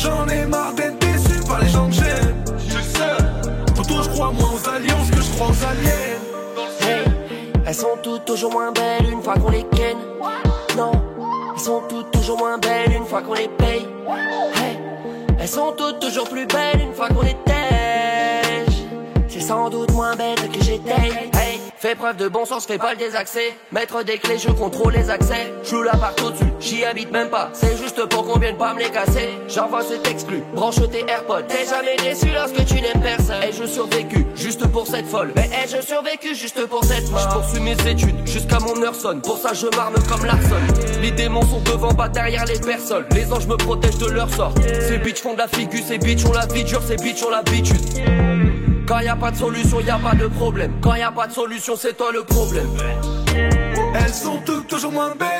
J'en ai marre d'être déçu par les gens que j'aime. Je suis seul. Pourtant je crois moins aux alliances que je crois aux aliens. Hey, elles sont toutes toujours moins belles une fois qu'on les ken. Non, elles sont toutes toujours moins belles une fois qu'on les paye. Hey, elles sont toutes toujours plus belles une fois qu'on les tèche. C'est sans doute moins bête que j'étais. Hey, fais preuve de bon sens, fais pas le désaccès. Mettre des clés, je contrôle les accès. Je la partout dessus, j'y habite même pas. C'est juste pour qu'on vienne pas me les casser. J'envoie cet exclu, branche tes AirPods. T'es jamais déçu lorsque tu n'aimes personne. Et je survécu, juste pour cette folle. Mais ai-je survécu juste pour cette mort? Je poursuis mes études, jusqu'à mon heure sonne. Pour ça je m'arme comme Larson. Les démons sont devant, pas derrière les personnes. Les anges me protègent de leur sort. Ces bitches font de la figure, ces bitches ont la vie dure, ces bitches ont l'habitude. Quand y a pas de solution, y a pas de problème. Quand y a pas de solution, c'est toi le problème. Elles sont toutes toujours moins belles